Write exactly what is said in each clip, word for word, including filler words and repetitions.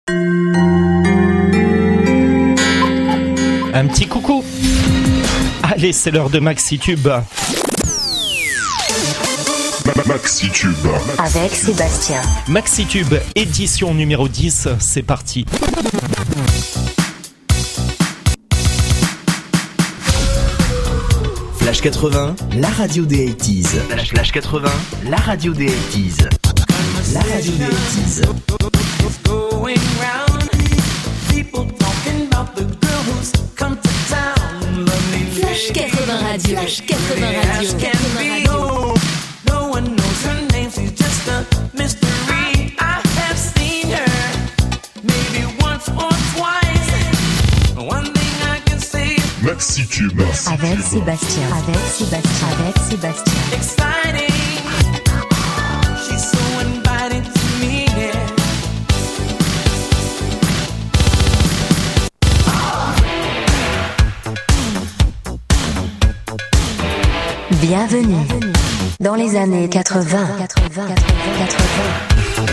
Un petit coucou. Allez, c'est l'heure de MaxiTube. MaxiTube avec Sébastien. MaxiTube, édition numéro dix, c'est parti. Flash quatre-vingts, la radio des eighties. Flash, Flash quatre-vingts, la radio des eighties. La radio des eighties. Flash quatre-vingts radio. Flash quatre-vingts radio. MaxiTube avec Sébastien. Avec Sébastien. Avec Sébastien. Bienvenue dans les années quatre-vingts. quatre-vingts, quatre-vingts, quatre-vingts.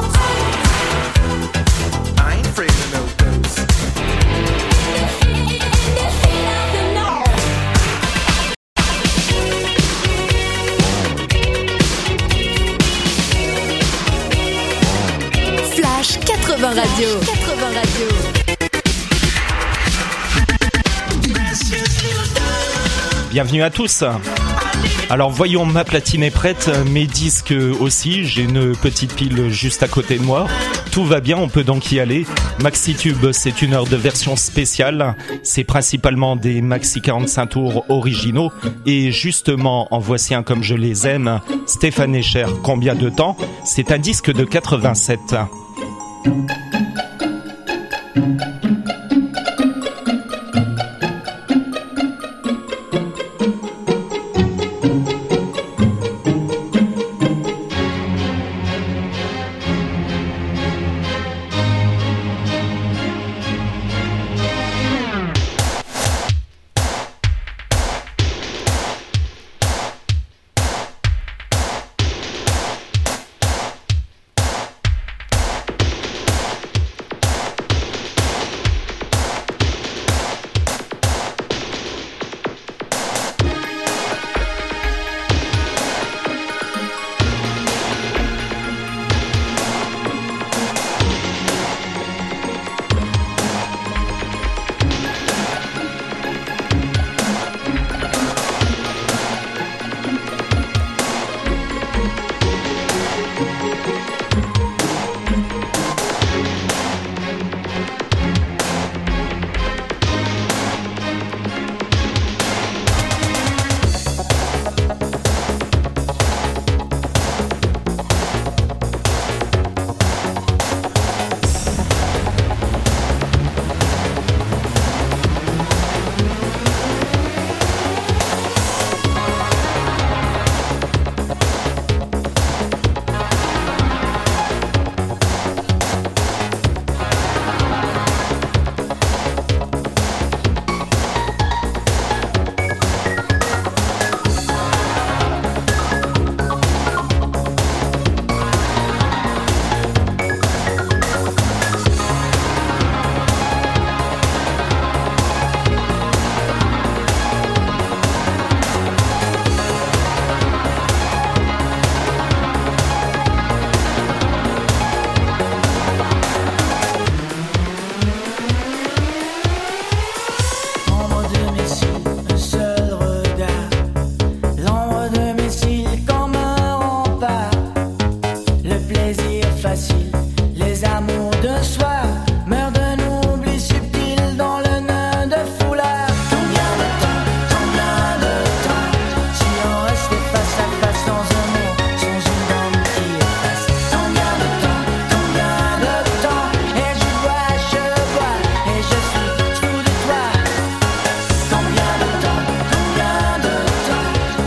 Flash quatre-vingts radio. quatre-vingts radio. Bienvenue à tous. Alors voyons, ma platine est prête, mes disques aussi, j'ai une petite pile juste à côté de moi. Tout va bien, on peut donc y aller. MaxiTube, c'est une heure de version spéciale. C'est principalement des Maxi quarante-cinq tours originaux. Et justement, en voici un comme je les aime, Stéphane Escher, Combien de temps ? C'est un disque de quatre-vingt-sept.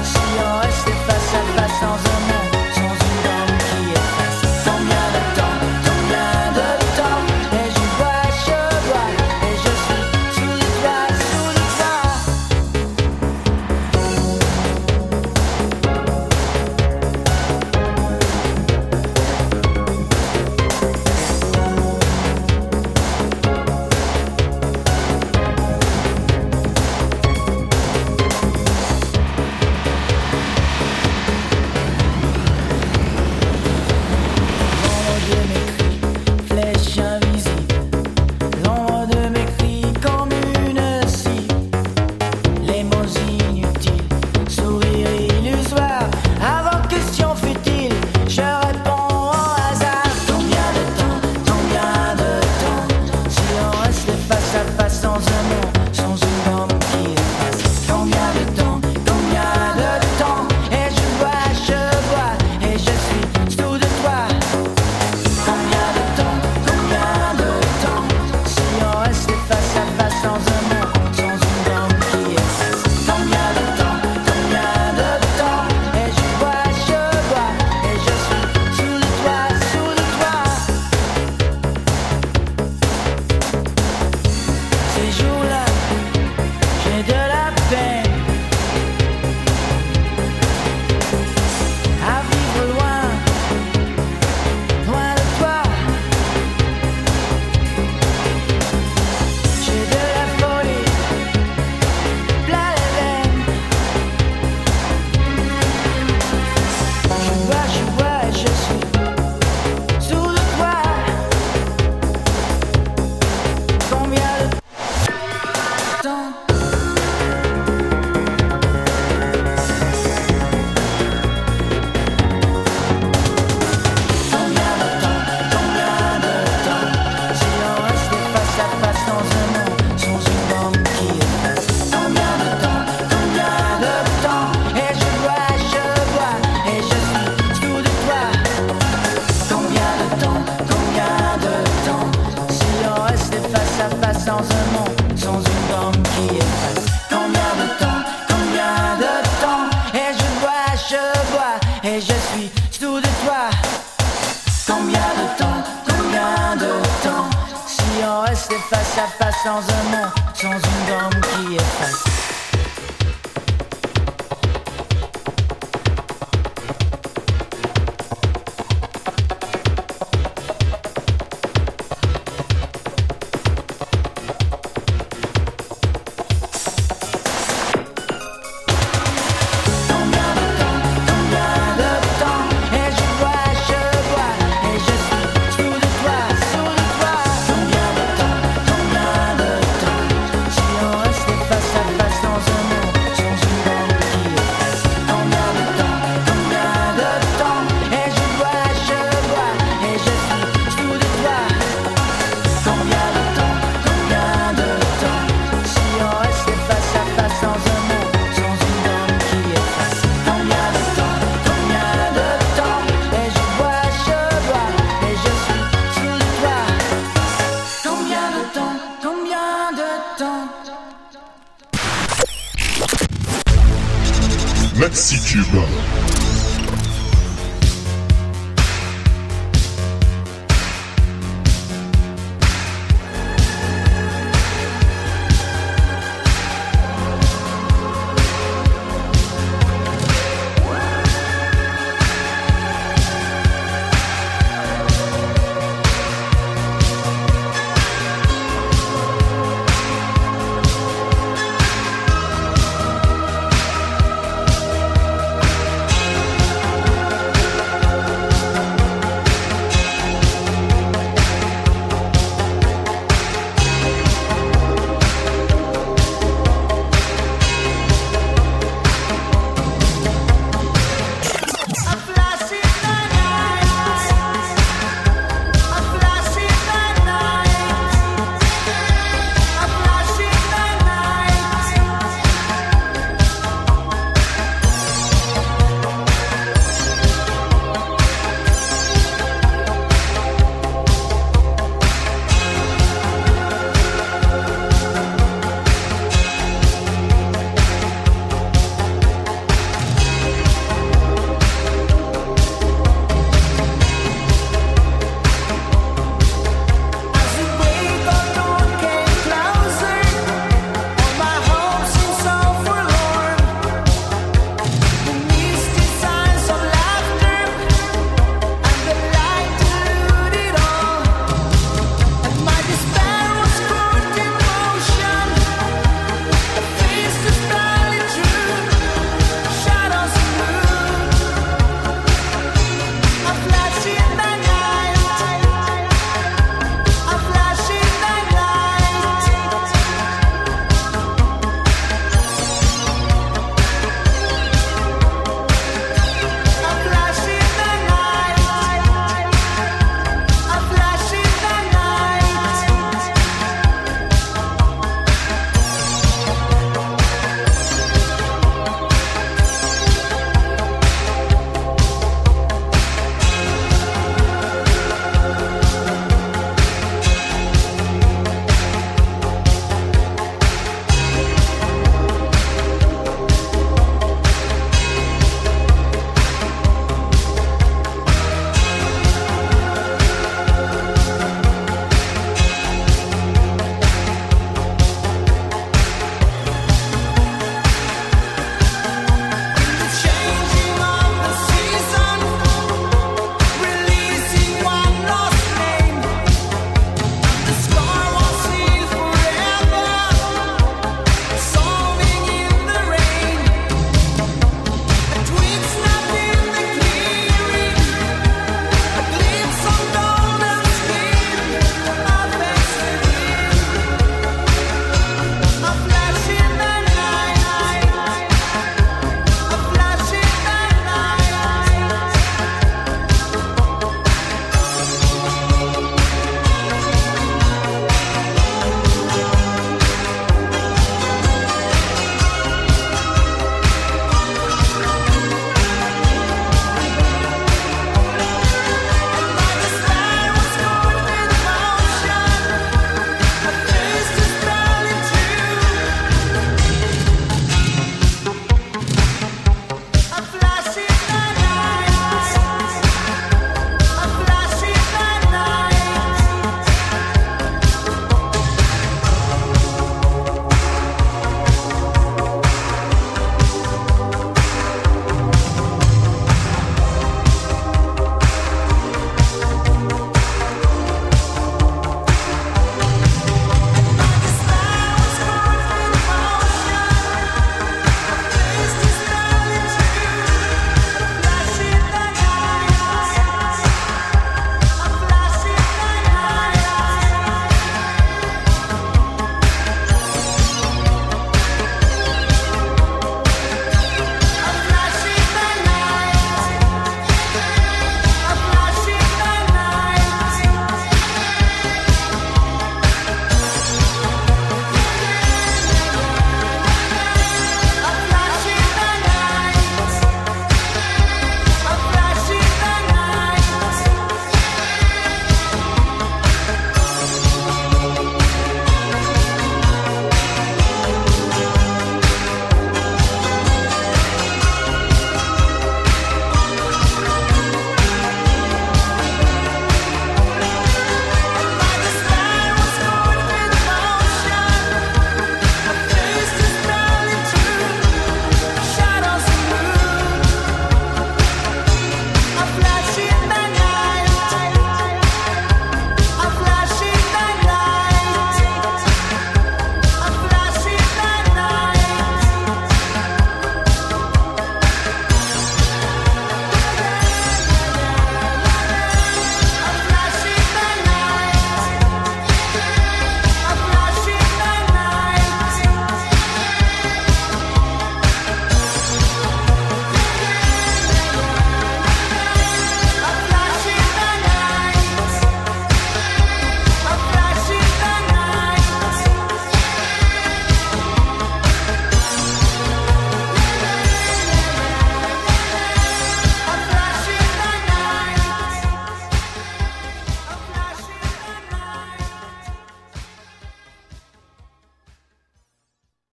Sans un mot, sans une dame qui efface. Combien de temps dans un monde sans une dame qui efface. Combien de temps, combien de temps, et je bois, je bois, et je suis sous de toi. Combien de temps, combien de temps, si on restait face à face dans un monde sans une dame qui efface. MaxiTube.